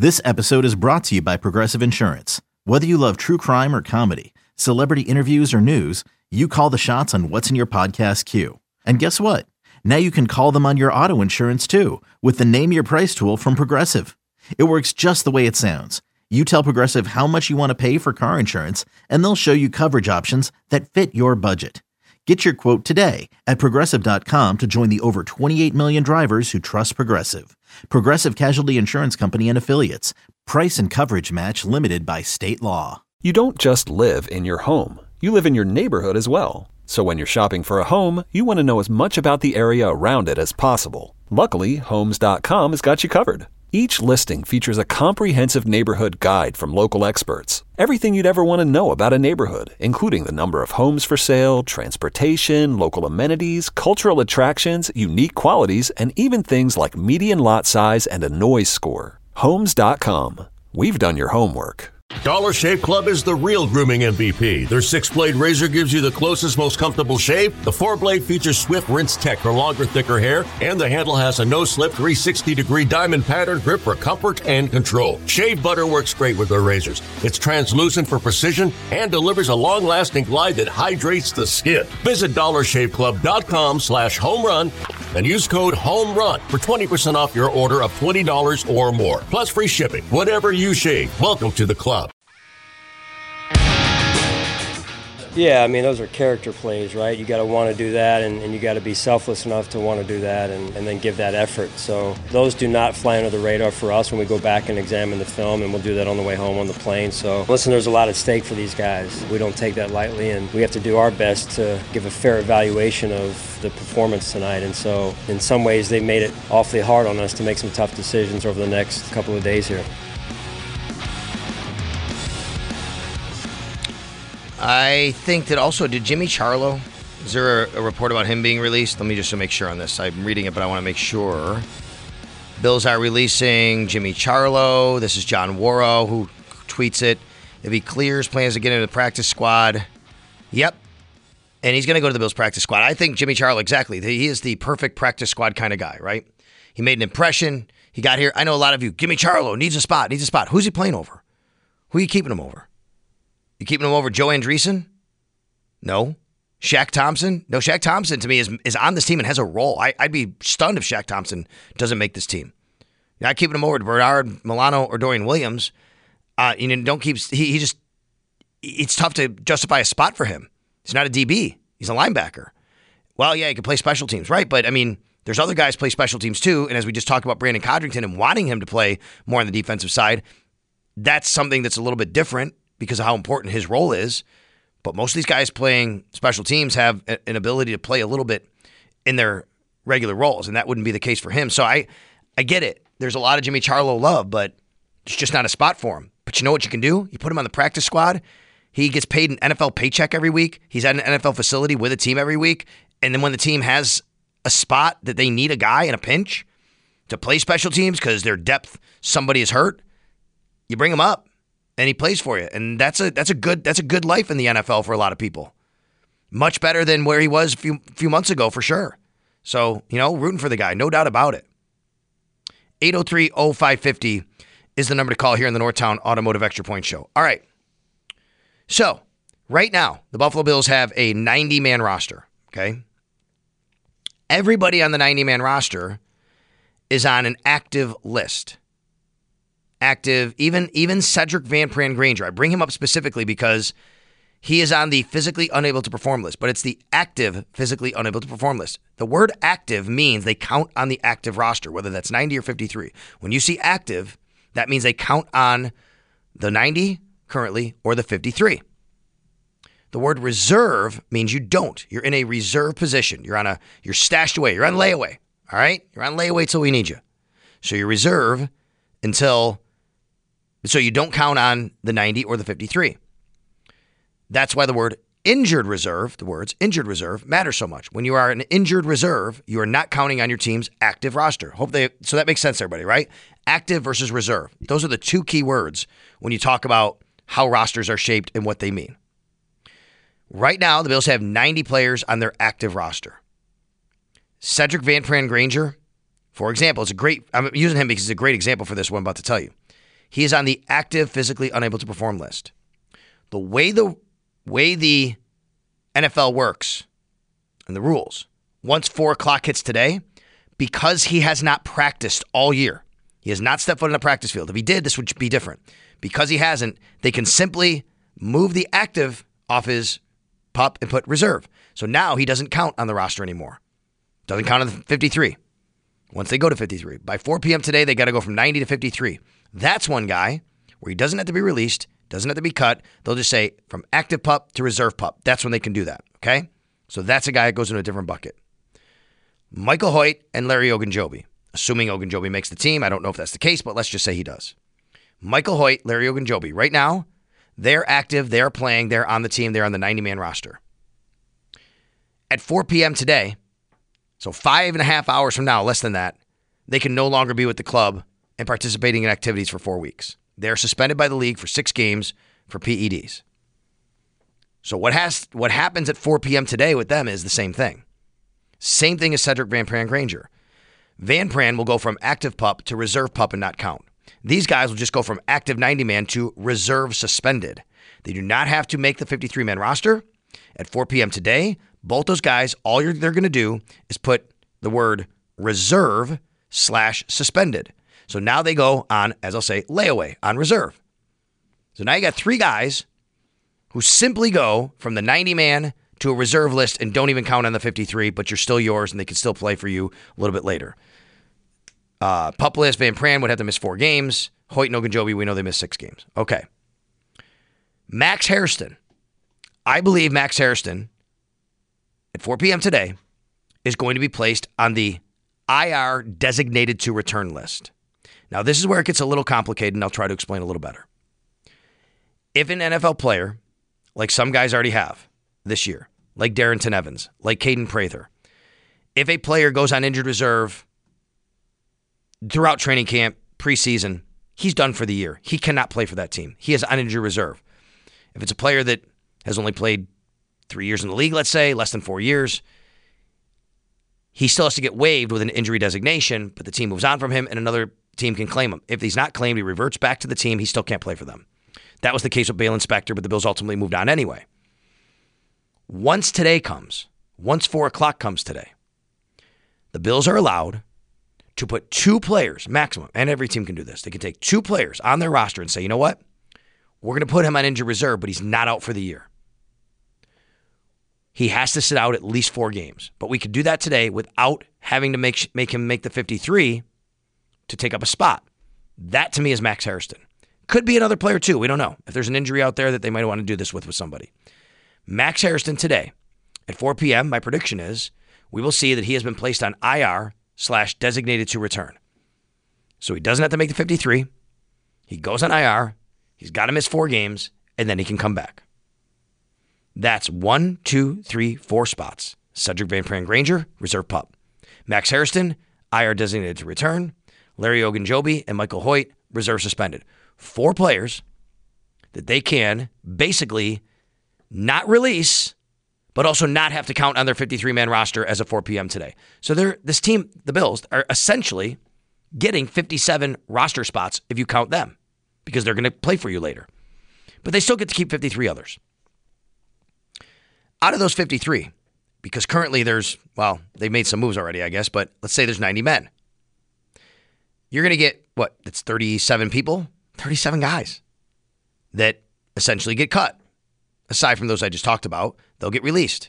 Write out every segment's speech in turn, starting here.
This episode is brought to you by Progressive Insurance. Whether you love true crime or comedy, celebrity interviews or news, you call the shots on what's in your podcast queue. And guess what? Now you can call them on your auto insurance too with the Name Your Price tool from Progressive. It works just the way it sounds. You tell Progressive how much you want to pay for car insurance, and they'll show you coverage options that fit your budget. Get your quote today at Progressive.com to join the over 28 million drivers who trust Progressive. Progressive Casualty Insurance Company and Affiliates. Price and coverage match limited by state law. You don't just live in your home. You live in your neighborhood as well. So when you're shopping for a home, you want to know as much about the area around it as possible. Luckily, Homes.com has got you covered. Each listing features a comprehensive neighborhood guide from local experts. Everything you'd ever want to know about a neighborhood, including the number of homes for sale, transportation, local amenities, cultural attractions, unique qualities, and even things like median lot size and a noise score. Homes.com. We've done your homework. Dollar Shave Club is the real grooming MVP. Their 6-blade razor gives you the closest, most comfortable shave. The 4-blade features swift rinse tech for longer, thicker hair. And the handle has a no-slip 360-degree diamond pattern grip for comfort and control. Shave butter works great with their razors. It's translucent for precision and delivers a long-lasting glide that hydrates the skin. Visit DollarShaveClub.com/homerun and use code HOMERUN for 20% off your order of $20 or more. Plus free shipping. Whatever you shave, welcome to the club. Yeah, I mean, those are character plays, right? You got to want to do that, and you got to be selfless enough to want to do that and then give that effort. So those do not fly under the radar for us when we go back and examine the film, and we'll do that on the way home on the plane. So listen, there's a lot at stake for these guys. We don't take that lightly, and we have to do our best to give a fair evaluation of the performance tonight. And so in some ways, they made it awfully hard on us to make some tough decisions over the next couple of days here. I think that also, did Jimmy Charlo, is there a report about him being released? Let me just make sure on this. I'm reading it, but I want to make sure. Bills are releasing Jimmy Charlo. This is John Worrow who tweets it. If he clears, plans to get into the practice squad. Yep. And he's going to go to the Bills practice squad. I think Jimmy Charlo, exactly. He is the perfect practice squad kind of guy, right? He made an impression. He got here. I know a lot of you, Jimmy Charlo needs a spot. Who's he playing over? Who are you keeping him over? You keeping him over Joe Andreessen? No. Shaq Thompson? No, Shaq Thompson to me is on this team and has a role. I'd be stunned if Shaq Thompson doesn't make this team. You're not keeping him over to Bernard Milano or Dorian Williams. Don't keep. He just. It's tough to justify a spot for him. He's not a DB. He's a linebacker. Well, yeah, he can play special teams, right? But I mean, there's other guys play special teams too. And as we just talked about Brandon Codrington and wanting him to play more on the defensive side, that's something that's a little bit different because of how important his role is. But most of these guys playing special teams have an ability to play a little bit in their regular roles, and that wouldn't be the case for him. So I get it. There's a lot of Jimmy Charlo love, but it's just not a spot for him. But you know what you can do? You put him on the practice squad. He gets paid an NFL paycheck every week. He's at an NFL facility with a team every week. And then when the team has a spot that they need a guy in a pinch to play special teams because their depth, somebody is hurt, you bring him up. And he plays for you. And that's a good life in the NFL for a lot of people. Much better than where he was a few months ago for sure. So, rooting for the guy, no doubt about it. 803-0550 is the number to call here in the Northtown Automotive Extra Point Show. All right. So, right now, the Buffalo Bills have a 90-man roster, okay? Everybody on the 90-man roster is on an active list. Active, even Cedric Van Pran Granger. I bring him up specifically because he is on the physically unable to perform list, but it's the active physically unable to perform list. The word active means they count on the active roster, whether that's 90 or 53. When you see active, that means they count on the 90 currently or the 53. The word reserve means you don't. You're in a reserve position. You're stashed away. You're on layaway. All right? You're on layaway till we need you. So you reserve so you don't count on the 90 or the 53. That's why the words injured reserve matter so much. When you are an injured reserve, you are not counting on your team's active roster. So that makes sense to everybody, right? Active versus reserve. Those are the two key words when you talk about how rosters are shaped and what they mean. Right now, the Bills have 90 players on their active roster. Cedric Van Pran Granger, for example, I'm using him because he's a great example for this one I'm about to tell you. He is on the active, physically unable to perform list. The way the NFL works and the rules, once 4 o'clock hits today, because he has not practiced all year, he has not stepped foot in a practice field. If he did, this would be different. Because he hasn't, they can simply move the active off his PUP and put reserve. So now he doesn't count on the roster anymore. Doesn't count on the 53. Once they go to 53. By 4 p.m. today, they got to go from 90 to 53. That's one guy where he doesn't have to be released, doesn't have to be cut. They'll just say from active PUP to reserve PUP. That's when they can do that, okay? So that's a guy that goes into a different bucket. Michael Hoyt and Larry Ogunjobi. Assuming Ogunjobi makes the team. I don't know if that's the case, but let's just say he does. Michael Hoyt, Larry Ogunjobi. Right now, they're active, they're playing, they're on the team, they're on the 90-man roster. At 4 p.m. today, so 5.5 hours from now, less than that, they can no longer be with the club and participating in activities for 4 weeks. They're suspended by the league for 6 games for PEDs. So what happens at 4 p.m. today with them is the same thing. Same thing as Cedric Van Pran Granger. Van Pran will go from active PUP to reserve PUP and not count. These guys will just go from active 90-man to reserve suspended. They do not have to make the 53-man roster. At 4 p.m. today, both those guys, they're going to do is put the word reserve/suspended. So now they go on, as I'll say, layaway on reserve. So now you got 3 guys who simply go from the 90-man to a reserve list and don't even count on the 53, but you're still yours and they can still play for you a little bit later. PUP list, Van Pran would have to miss 4 games. Hoyt and Ogunjobi, we know they missed 6 games. Okay. Max Hairston. I believe Max Hairston, at 4 p.m. today, is going to be placed on the IR designated to return list. Now, this is where it gets a little complicated, and I'll try to explain a little better. If an NFL player, like some guys already have this year, like Darrington Evans, like Caden Prather, if a player goes on injured reserve throughout training camp, preseason, he's done for the year. He cannot play for that team. He is on injured reserve. If it's a player that has only played 3 years in the league, let's say, less than 4 years, he still has to get waived with an injury designation, but the team moves on from him and another team can claim him. If he's not claimed, he reverts back to the team. He still can't play for them. That was the case with Balen Spector, but the Bills ultimately moved on anyway. Once 4 o'clock comes today, the Bills are allowed to put 2 players, maximum, and every team can do this. They can take 2 players on their roster and say, you know what? We're going to put him on injured reserve, but he's not out for the year. He has to sit out at least 4 games. But we could do that today without having to make him make the 53 to take up a spot. That, to me, is Max Hairston. Could be another player, too. We don't know. If there's an injury out there that they might want to do this with somebody. Max Hairston today, at 4 p.m., my prediction is we will see that he has been placed on IR/designated to return. So he doesn't have to make the 53. He goes on IR. He's got to miss 4 games, and then he can come back. That's 1, 2, 3, 4 spots. Cedric Van Pran Granger, reserve PUP. Max Hairston, IR designated to return. Larry Ogunjobi and Michael Hoyt, reserve suspended. 4 players that they can basically not release, but also not have to count on their 53-man roster as of 4 p.m. today. So this team, the Bills, are essentially getting 57 roster spots if you count them, because they're going to play for you later. But they still get to keep 53 others. Out of those 53, because currently they've made some moves already, I guess, but let's say there's 90 men. You're going to get, it's 37 people? 37 guys that essentially get cut. Aside from those I just talked about, they'll get released.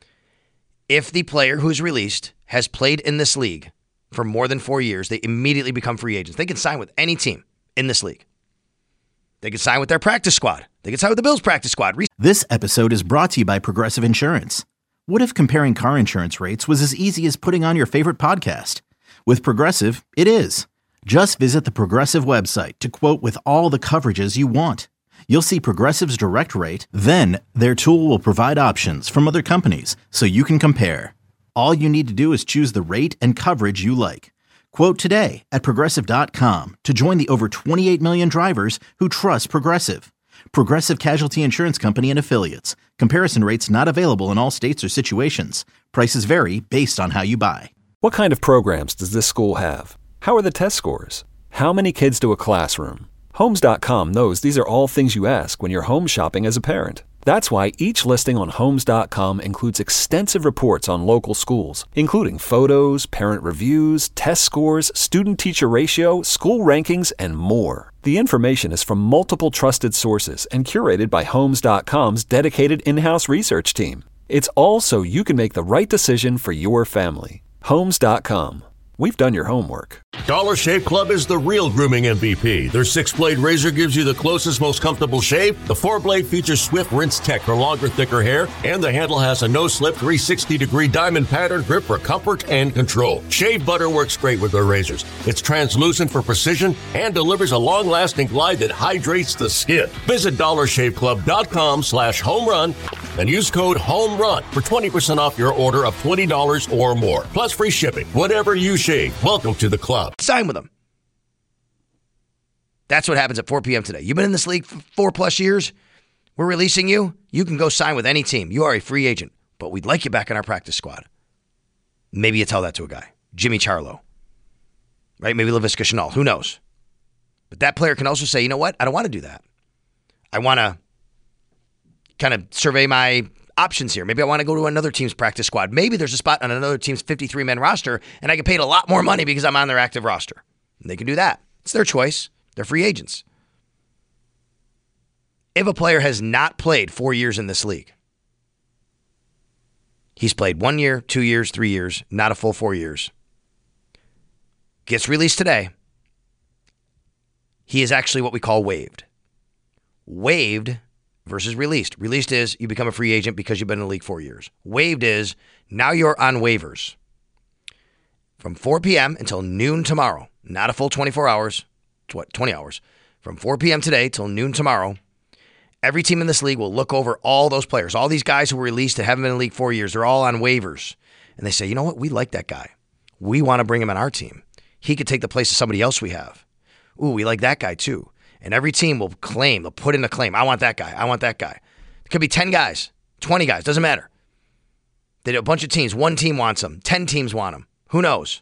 If the player who's released has played in this league for more than 4 years, they immediately become free agents. They can sign with any team in this league. They can sign with their practice squad. They can sign with the Bills practice squad. This episode is brought to you by Progressive Insurance. What if comparing car insurance rates was as easy as putting on your favorite podcast? With Progressive, it is. Just visit the Progressive website to quote with all the coverages you want. You'll see Progressive's direct rate, then their tool will provide options from other companies so you can compare. All you need to do is choose the rate and coverage you like. Quote today at Progressive.com to join the over 28 million drivers who trust Progressive. Progressive Casualty Insurance Company and Affiliates. Comparison rates not available in all states or situations. Prices vary based on how you buy. What kind of programs does this school have? How are the test scores? How many kids to a classroom? Homes.com knows these are all things you ask when you're home shopping as a parent. That's why each listing on Homes.com includes extensive reports on local schools, including photos, parent reviews, test scores, student-teacher ratio, school rankings, and more. The information is from multiple trusted sources and curated by Homes.com's dedicated in-house research team. It's all so you can make the right decision for your family. Homes.com. We've done your homework. Dollar Shave Club is the real grooming MVP. Their 6-blade razor gives you the closest, most comfortable shave. The 4-blade features swift rinse tech for longer, thicker hair. And the handle has a no-slip 360-degree diamond pattern grip for comfort and control. Shave butter works great with their razors. It's translucent for precision and delivers a long-lasting glide that hydrates the skin. Visit DollarShaveClub.com/homerun and use code HOMERUN for 20% off your order of $20 or more. Plus free shipping. Whatever you shave. Welcome to the club. Sign with them. That's what happens at 4 p.m. today. You've been in this league for 4+ years. We're releasing you. You can go sign with any team. You are a free agent, but we'd like you back in our practice squad. Maybe you tell that to a guy. Jimmy Charlo. Right? Maybe Laviska Shenault. Who knows? But that player can also say, you know what? I don't want to do that. I want to kind of survey my options here. Maybe I want to go to another team's practice squad. Maybe there's a spot on another team's 53-man roster, and I get paid a lot more money because I'm on their active roster. And they can do that. It's their choice. They're free agents. If a player has not played 4 years in this league, he's played 1 year, 2 years, 3 years, not a full 4 years, gets released today, he is actually what we call waived. Waived versus released. Released is you become a free agent because you've been in the league 4 years. Waived is now you're on waivers from 4 p.m. until noon tomorrow. Not a full 24 hours. 20 hours. From 4 p.m. today till noon tomorrow, every team in this league will look over all those players. All these guys who were released that haven't been in the league 4 years, they're all on waivers. And they say, you know what? We like that guy. We want to bring him on our team. He could take the place of somebody else we have. Ooh, we like that guy too. And every team will claim, they'll put in a claim. I want that guy. I want that guy. It could be 10 guys, 20 guys, doesn't matter. They do a bunch of teams. One team wants him. 10 teams want him. Who knows?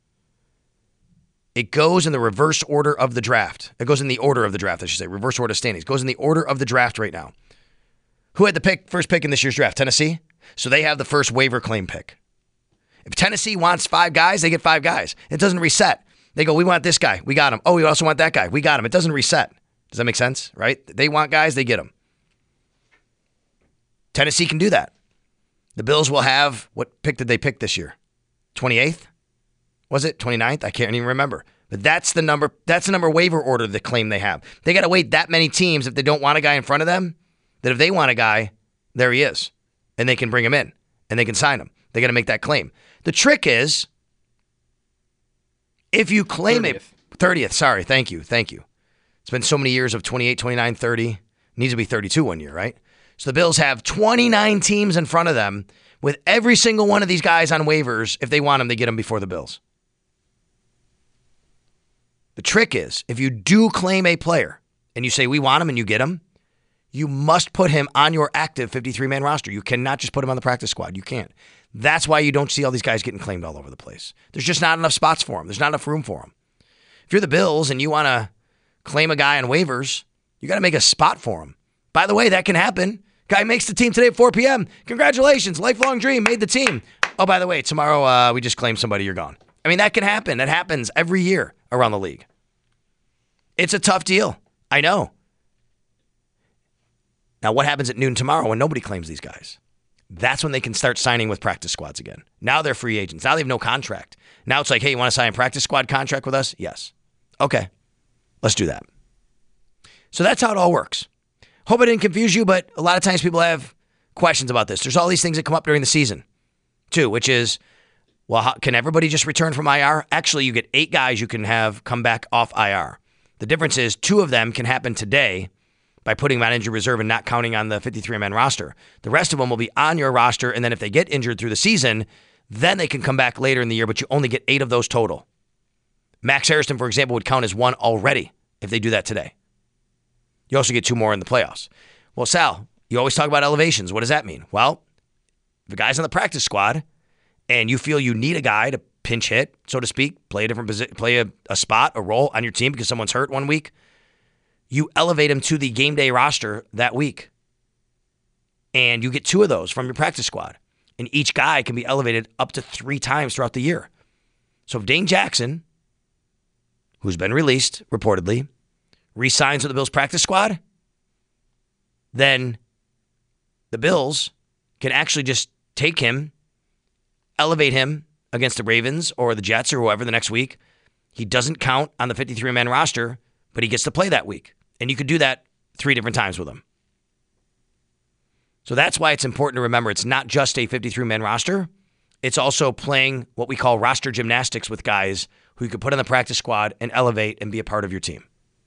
It goes in the reverse order of the draft. It goes in the order of the draft, I should say. Reverse order standings. It goes in the order of the draft right now. Who had the first pick in this year's draft? Tennessee? So they have the first waiver claim pick. If Tennessee wants 5 guys, they get 5 guys. It doesn't reset. They go, we want this guy. We got him. Oh, we also want that guy. We got him. It doesn't reset. Does that make sense? Right? They want guys, they get them. Tennessee can do that. The Bills will have, what pick did they pick this year? 28th? Was it 29th? I can't even remember. But that's the number waiver order, the claim they have. They got to wait that many teams if they don't want a guy in front of them, that if they want a guy, there he is. And they can bring him in. And they can sign him. They got to make that claim. The trick is, if you claim 30th, sorry, thank you. It's been so many years of 28, 29, 30. Needs to be 32 one year, right? So the Bills have 29 teams in front of them with every single one of these guys on waivers. If they want them, they get them before the Bills. The trick is, if you do claim a player and you say, we want him and you get him, you must put him on your active 53-man roster. You cannot just put him on the practice squad. You can't. That's why you don't see all these guys getting claimed all over the place. There's just not enough spots for them. There's not enough room for them. If you're the Bills and you want to claim a guy on waivers, you got to make a spot for him. By the way, that can happen. Guy makes the team today at 4 p.m. Congratulations, lifelong dream, made the team. Oh, by the way, tomorrow we just claimed somebody, you're gone. I mean, that can happen. That happens every year around the league. It's a tough deal. I know. Now, what happens at noon tomorrow when nobody claims these guys? That's when they can start signing with practice squads again. Now they're free agents. Now they have no contract. Now it's like, hey, you want to sign a practice squad contract with us? Yes. Okay, let's do that. So that's how it all works. Hope I didn't confuse you, but a lot of times people have questions about this. There's all these things that come up during the season, too, which is, well, can everybody just return from IR? Actually, you get 8 guys you can have come back off IR. The difference is 2 of them can happen today by putting them on injured reserve and not counting on the 53-man roster. The rest of them will be on your roster, and then if they get injured through the season, then they can come back later in the year, but you only get 8 of those total. Max Harrison, for example, would count as 1 already if they do that today. You also get 2 more in the playoffs. Well, Sal, you always talk about elevations. What does that mean? Well, if a guy's on the practice squad and you feel you need a guy to pinch hit, so to speak, play a different position, play a spot, a role on your team because someone's hurt one week, you elevate him to the game day roster that week. And you get 2 of those from your practice squad. And each guy can be elevated up to 3 times throughout the year. So if Dane Jackson, who's been released, reportedly, re-signs with the Bills practice squad, then the Bills can actually just take him, elevate him against the Ravens or the Jets or whoever the next week. He doesn't count on the 53-man roster, but he gets to play that week. And you could do that 3 different times with him. So that's why it's important to remember it's not just a 53-man roster. It's also playing what we call roster gymnastics with guys who you could put on the practice squad and elevate and be a part of your team.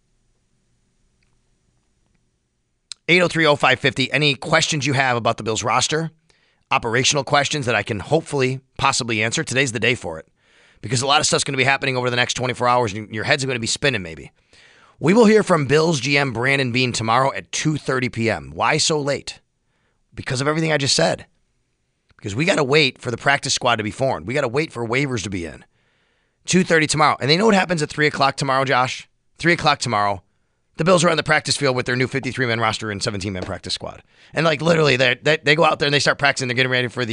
803-0550. Any questions you have about the Bills roster? Operational questions that I can hopefully, possibly answer. Today's the day for it. Because a lot of stuff's going to be happening over the next 24 hours and your heads are going to be spinning maybe. We will hear from Bills GM Brandon Beane tomorrow at 2:30 p.m. Why so late? Because of everything I just said. Because we got to wait for the practice squad to be formed. We got to wait for waivers to be in. 2:30 tomorrow. And they know what happens at 3 o'clock tomorrow, Josh? 3 o'clock tomorrow. The Bills are on the practice field with their new 53-man roster and 17-man practice squad. And like literally, they go out there and they start practicing. They're getting ready for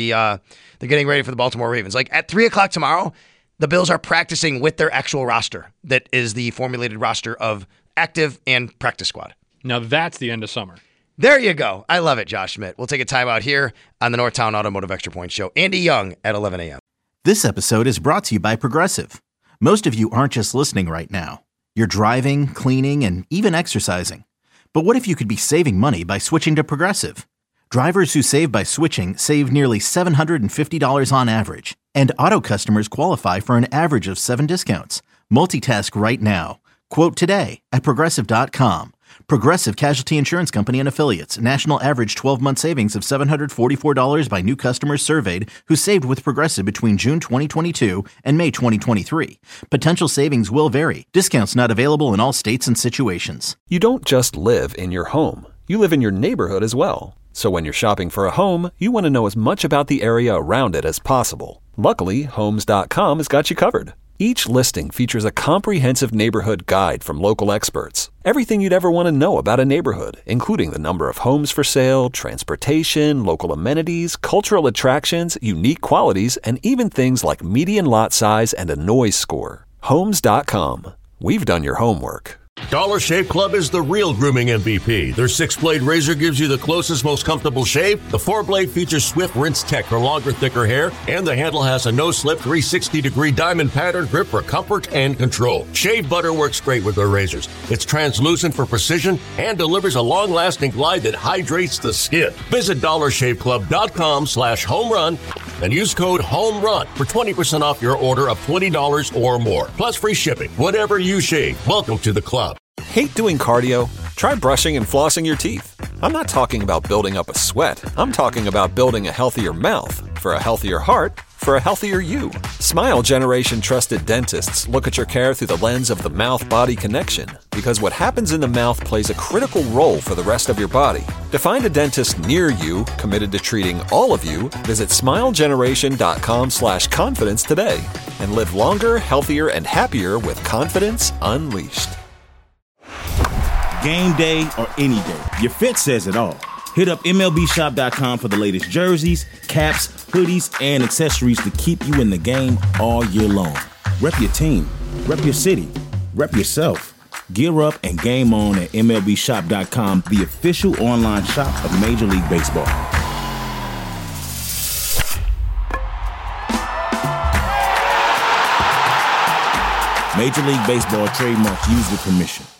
the Baltimore Ravens. Like at 3 o'clock tomorrow, the Bills are practicing with their actual roster. That is the formulated roster of active and practice squad. Now that's the end of summer. There you go. I love it, Josh Schmidt. We'll take a time out here on the Northtown Automotive Extra Point Show. Andy Young at 11 a.m. This episode is brought to you by Progressive. Most of you aren't just listening right now. You're driving, cleaning, and even exercising. But what if you could be saving money by switching to Progressive? Drivers who save by switching save nearly $750 on average. And auto customers qualify for an average of 7 discounts. Multitask right now. Quote today at Progressive.com. Progressive Casualty Insurance Company and Affiliates. National average 12-month savings of $744 by new customers surveyed who saved with Progressive between June 2022 and May 2023. Potential savings will vary. Discounts not available in all states and situations. You don't just live in your home. You live in your neighborhood as well. So when you're shopping for a home, you want to know as much about the area around it as possible. Luckily, Homes.com has got you covered. Each listing features a comprehensive neighborhood guide from local experts. Everything you'd ever want to know about a neighborhood, including the number of homes for sale, transportation, local amenities, cultural attractions, unique qualities, and even things like median lot size and a noise score. Homes.com. We've done your homework. Dollar Shave Club is the real grooming MVP. Their 6-blade razor gives you the closest, most comfortable shave. The 4-blade features Swift Rinse Tech for longer, thicker hair. And the handle has a no-slip 360-degree diamond pattern grip for comfort and control. Shave butter works great with their razors. It's translucent for precision and delivers a long-lasting glide that hydrates the skin. Visit DollarShaveClub.com/homerun and use code HOMERUN for 20% off your order of $20 or more. Plus free shipping. Whatever you shave, welcome to the club. Hate doing cardio? Try brushing and flossing your teeth. I'm not talking about building up a sweat. I'm talking about building a healthier mouth. For a healthier heart, for a healthier you. Smile Generation trusted dentists look at your care through the lens of the mouth-body connection, because what happens in the mouth plays a critical role for the rest of your body. To find a dentist near you committed to treating all of you, visit smilegeneration.com/confidence today and live longer, healthier, and happier with confidence unleashed. Game day or any day, your fit says it all. Hit up MLBshop.com for the latest jerseys, caps, hoodies, and accessories to keep you in the game all year long. Rep your team, rep your city, rep yourself. Gear up and game on at MLBshop.com, the official online shop of Major League Baseball. Major League Baseball trademarks used with permission.